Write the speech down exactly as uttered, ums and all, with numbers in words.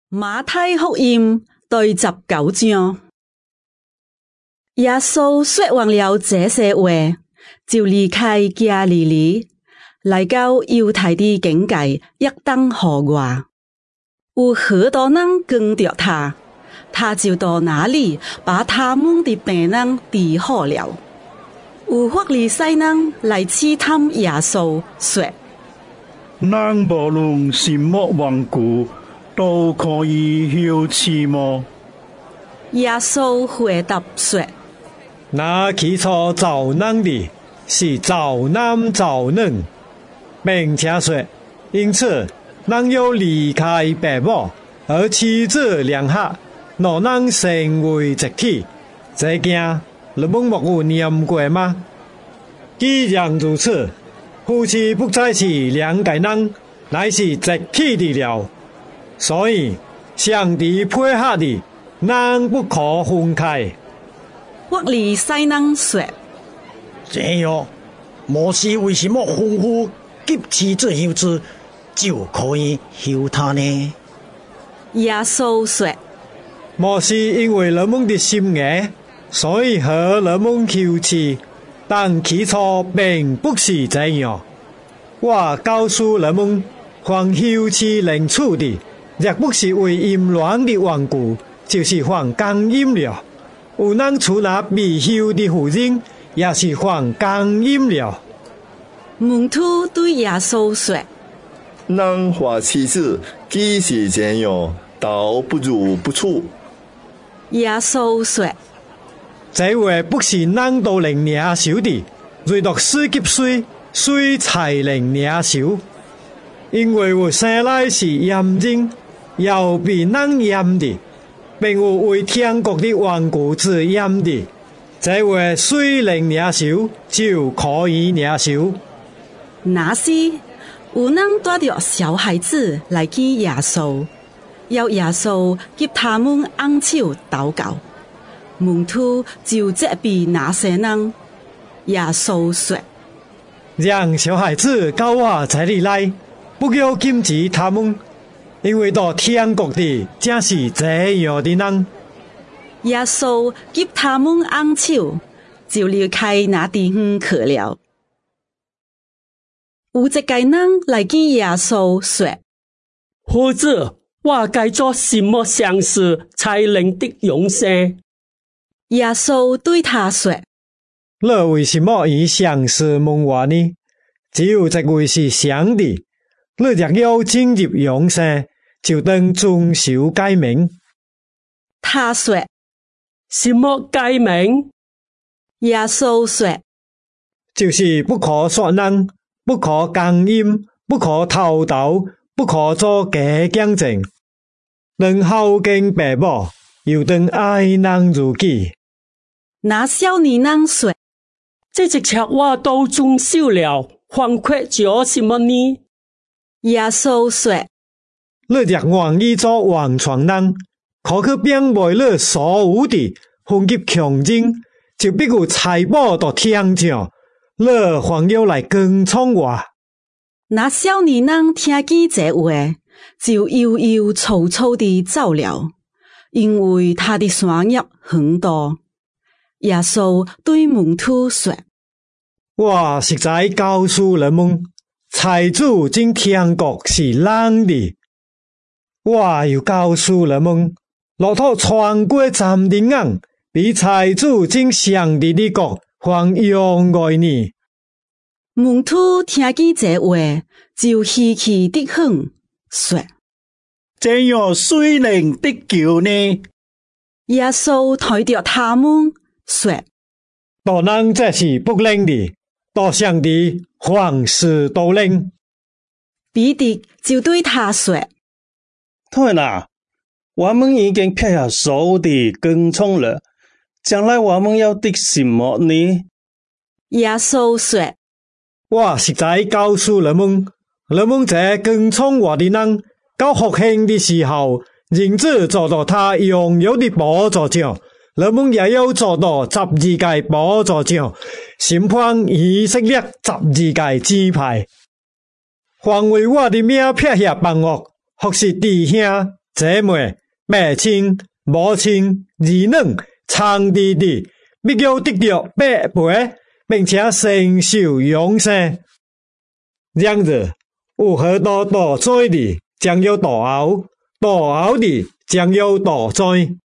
馬太福音第十九章，耶穌說完了這些話，就離開加利利，來到猶太的境界約旦河外。有許多人跟着他，他就到那裡把他們的病人治好了。有法利賽人來試探耶穌，說： 人無論什麼緣故，都可以休治嗎？ 耶穌回答說： 那起初造人的是造男造女，並且說，因此人要離開父母，而妻子聯合，兩人成為一體。這經你們沒有念過嗎？既然如此，夫妻不再是兩個人，乃是一體的了。所以上帝配合的，人不可分開。 法利賽人說： 這樣，摩西為什麼吩咐給妻子休治，就可以休他呢？ 耶穌說： 摩西因為你們的心硬，所以和你們休治，但起初並不是這樣。我告訴你們，凡休治靈處的，若不是為淫亂的緣故，就是犯奸淫了。有人處那未休的婦人，也是犯奸淫了。 門徒對耶穌說： 人和妻子既是這樣，倒不如不處。 耶穌說： 這話不是人都能領受的，唯獨四十歲，誰才能領受？因為我生來是驗人，又被人驗的，並有為天國的緣故之驗的。這話誰能領受，就可以領受。 那時，有人帶着小孩子來見耶穌，要耶穌給他們按手禱告。門徒就責備那些人。耶穌說： 讓小孩子到我這裡來，不要禁止他們，因為到天國的正是這樣的人。 耶穌給他們按手，就離開那地方去了。有一個人來見耶穌說： 夫子，我該做什麼善事才能得永生？ 耶穌對他說： 你為什麼以善事問我呢？只有這位是上帝。你若要進入永生，就當遵守誡命。 他說： 什麼誡命？ 耶穌說： 就是不可殺人，不可奸淫，不可偷盜，不可做假見證，當孝敬父母，又當愛人如己。 那少年人說： 這一切我都遵守了，還缺少什麼呢？ 耶穌說： 你若願意做完全人，可去變賣你所有的，分給窮人，就必有財寶到天上。你還要來跟從我。 那少年人聽見這話，就憂憂愁愁地走了，因為他的產業很多。耶穌對門徒說： 我實在告訴你們，財主進天國是人的。我又告訴你們，駱駝穿過針的眼，比財主進上帝的國還勇愛呢。 門徒聽見這話，就稀奇的很，說： 這樣誰能得救呢？ 耶穌抬着他們說： 大人這是不能的，大上帝凡事都能。 彼得就對他說： 對啦，我們已經撇下所有的跟從了，將來我們要得什麼呢？ 耶穌說： 我實在告訴你們，你們這跟從我的人，到復興的時候，人子坐到他榮耀的寶座上，你們也要坐到十二個寶座上，審判以色列十二個支派。凡為我的名撇下辦惡，或是弟兄、 姐妹、父亲、母亲、儿女、长弟弟，必要得到百倍，并且承受永生。然而，有许多堕罪的将要墮後，墮後的將要墮罪。